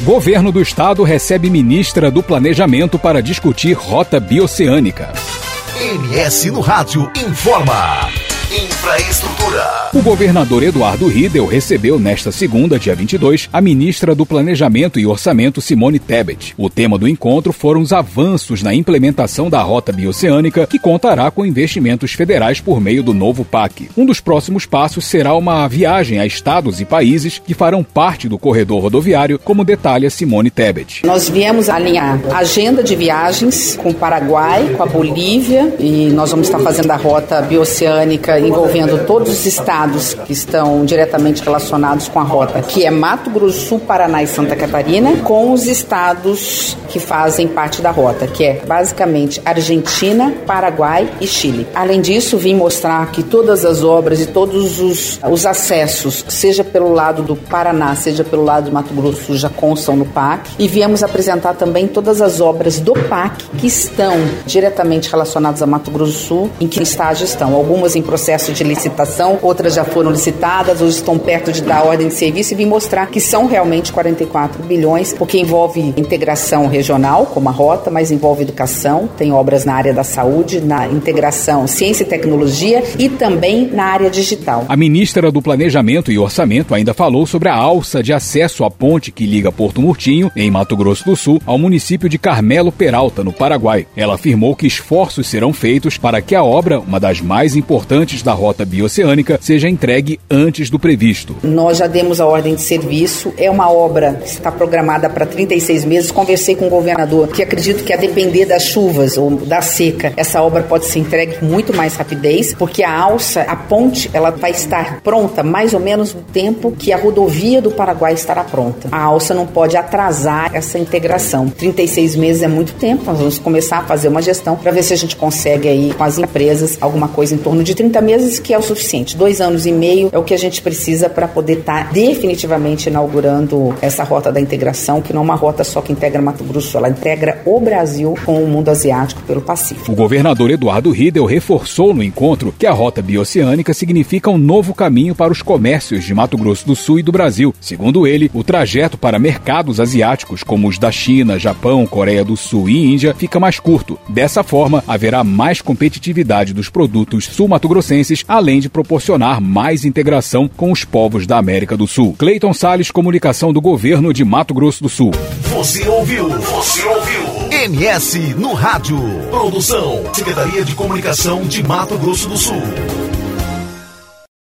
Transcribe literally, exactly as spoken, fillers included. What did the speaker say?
Governo do Estado recebe ministra do Planejamento para discutir rota bioceânica. M S no Rádio informa. Infraestrutura. O governador Eduardo Riedel recebeu nesta segunda, dia vinte e dois, a ministra do Planejamento e Orçamento, Simone Tebet. O tema do encontro foram os avanços na implementação da rota bioceânica, que contará com investimentos federais por meio do novo P A C. Um dos próximos passos será uma viagem a estados e países que farão parte do corredor rodoviário, como detalha Simone Tebet. Nós viemos alinhar a agenda de viagens com o Paraguai, com a Bolívia, e nós vamos estar fazendo a rota bioceânica envolvendo todos os estados que estão diretamente relacionados com a rota, que é Mato Grosso, Sul, Paraná e Santa Catarina, com os estados que fazem parte da rota, que é basicamente Argentina, Paraguai e Chile. Além disso, vim mostrar que todas as obras e todos os, os acessos, seja pelo lado do Paraná, seja pelo lado do Mato Grosso, Sul, já constam no P A C, e viemos apresentar também todas as obras do P A C que estão diretamente relacionadas a Mato Grosso, Sul, em que estágio estão. Algumas em processo de licitação, outras já foram licitadas ou estão perto de dar ordem de serviço, e vim mostrar que são realmente quarenta e quatro bilhões, porque envolve integração regional, como a rota, mas envolve educação, tem obras na área da saúde, na integração ciência e tecnologia e também na área digital. A ministra do Planejamento e Orçamento ainda falou sobre a alça de acesso à ponte que liga Porto Murtinho, em Mato Grosso do Sul, ao município de Carmelo Peralta, no Paraguai. Ela afirmou que esforços serão feitos para que a obra, uma das mais importantes da rota bioceânica, seja entregue antes do previsto. Nós já demos a ordem de serviço, é uma obra que está programada para trinta e seis meses. Conversei com o governador, que acredito que a depender das chuvas ou da seca, essa obra pode ser entregue com muito mais rapidez, porque a alça, a ponte, ela vai estar pronta mais ou menos no tempo que a rodovia do Paraguai estará pronta. A alça não pode atrasar essa integração. trinta e seis meses é muito tempo, nós vamos começar a fazer uma gestão para ver se a gente consegue aí com as empresas alguma coisa em torno de trinta meses, que é o suficiente. Dois anos e meio é o que a gente precisa para poder estar definitivamente inaugurando essa rota da integração, que não é uma rota só que integra Mato Grosso, ela integra o Brasil com o mundo asiático pelo Pacífico. O governador Eduardo Riedel reforçou no encontro que a rota bioceânica significa um novo caminho para os comércios de Mato Grosso do Sul e do Brasil. Segundo ele, o trajeto para mercados asiáticos como os da China, Japão, Coreia do Sul e Índia fica mais curto. Dessa forma, haverá mais competitividade dos produtos sul-mato-grossenses, além de proporcionar mais integração com os povos da América do Sul. Cleiton Salles, comunicação do governo de Mato Grosso do Sul. Você ouviu? Você ouviu? M S no Rádio. Produção, Secretaria de Comunicação de Mato Grosso do Sul.